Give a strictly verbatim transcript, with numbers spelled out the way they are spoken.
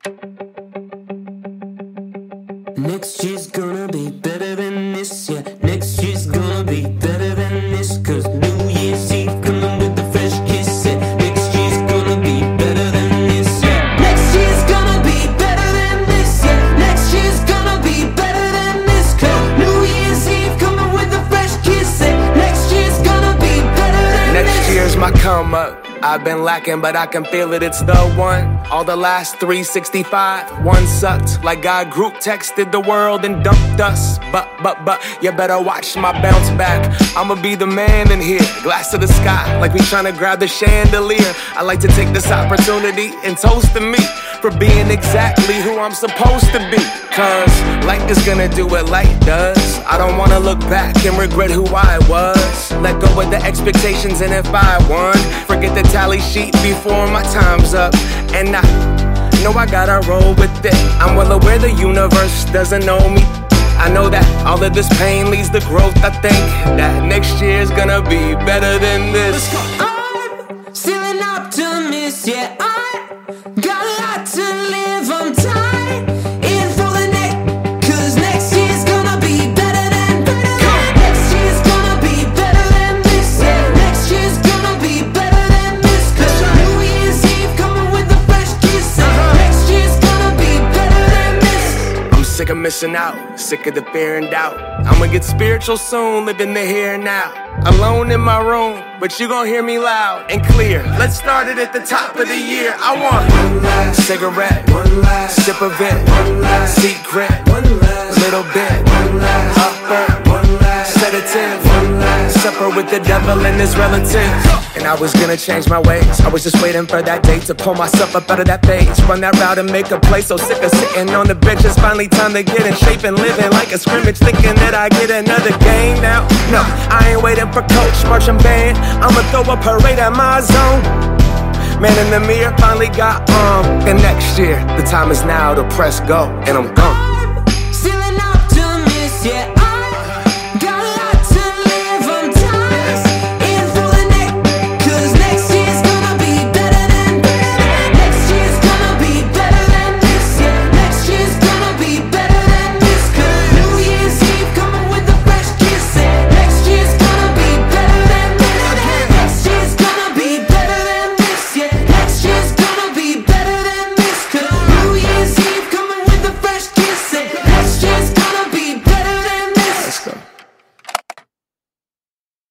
Next year's gonna be better than this, yeah. Next year's gonna be better than this, cause New Year's Eve coming with a fresh kiss, yeah. Next year's gonna be better than this, yeah. Next year's gonna be better than this, yeah. Next year's gonna be better than this, cause New Year's Eve coming with a fresh kiss, yeah. Next year's gonna be better than this. Next year's my come up. I've been lacking, but I can feel it, it's the one. All the last three sixty-five, one sucked. Like God group texted the world and dumped us. But, but, but, you better watch my bounce back. I'ma be the man in here, glass to the sky, like we tryna grab the chandelier. I like to take this opportunity and toast to me for being exactly who I'm supposed to be. Cause light is gonna do what light does. I don't wanna look back and regret who I was. Let go of the expectations, and if I won, forget the tally sheet before my time's up. And I know I gotta roll with it. I'm well aware the universe doesn't know me. I know that all of this pain leads to growth. I think that next year's gonna be better than this. I'm still an optimist, yeah. I got a lot to live. I'm tired in for the next, cause next year's gonna be better than better than. Next year's gonna be better than this, yeah. Next year's gonna be better than this, cause New Year's Eve coming with a fresh kiss, yeah. Next year's gonna be better than this. I'm sick of missing out, sick of the fear and doubt. I'ma get spiritual soon, living the here and now. Alone in my room, but you gon' hear me loud and clear. Let's start it at the top of the year. I want one last cigarette, one last sip of it, one last secret, one last little bit, one last upper, one last sedative, one last supper with the devil and his relatives. And I was gonna change my ways. I was just waiting for that day to pull myself up out of that phase. Run that route and make a play. So sick of sitting on the bench. It's finally time to get in shape and living like a scrimmage, thinking that I get another game now. No, I ain't waiting for coach, marching band. I'ma throw a parade at my zone. Man in the mirror finally got um. And next year, the time is now to press go, and I'm gone. I'm still an optimist, yeah.